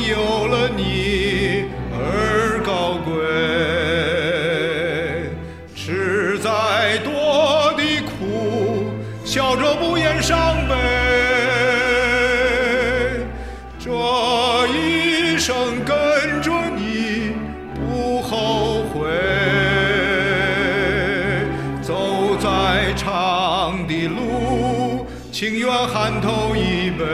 有了你而高贵，吃再多的苦，笑着不言伤悲。这一生跟着你不后悔，走再长的路，情愿寒透一杯。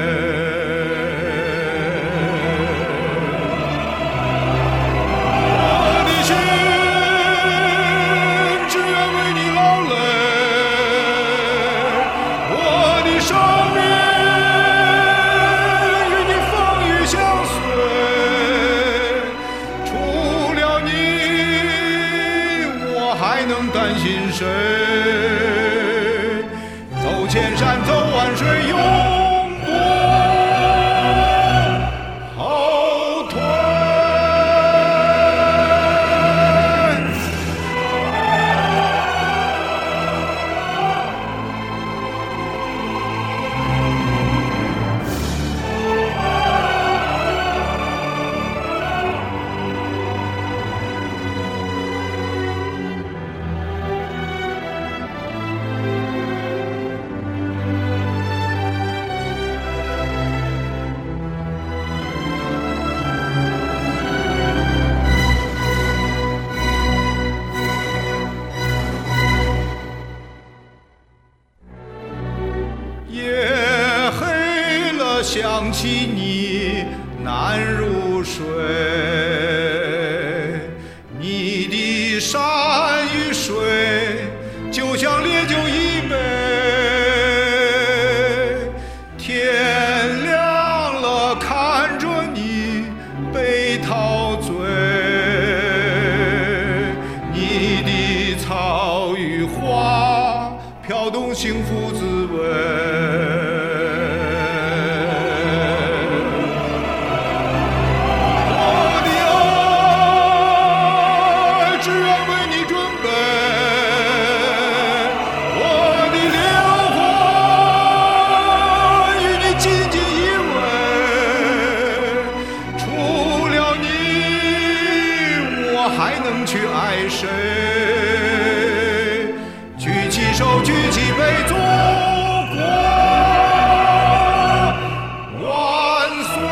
还能担心谁？走千山，走万水，永不后退。夜黑了，想起你难入睡，你的山与水就像烈酒一杯。天亮了，看着你被陶醉，你的草与花飘动幸福滋味。还能去爱谁？举起手，举起杯，祖国万岁！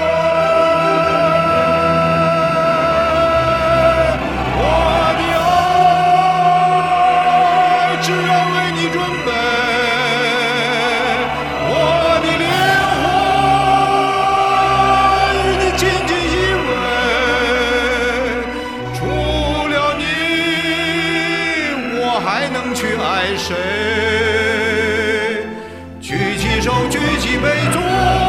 我的爱只愿为你准备，我的烈火与你紧紧依偎。还能去爱谁？举起手，举起杯，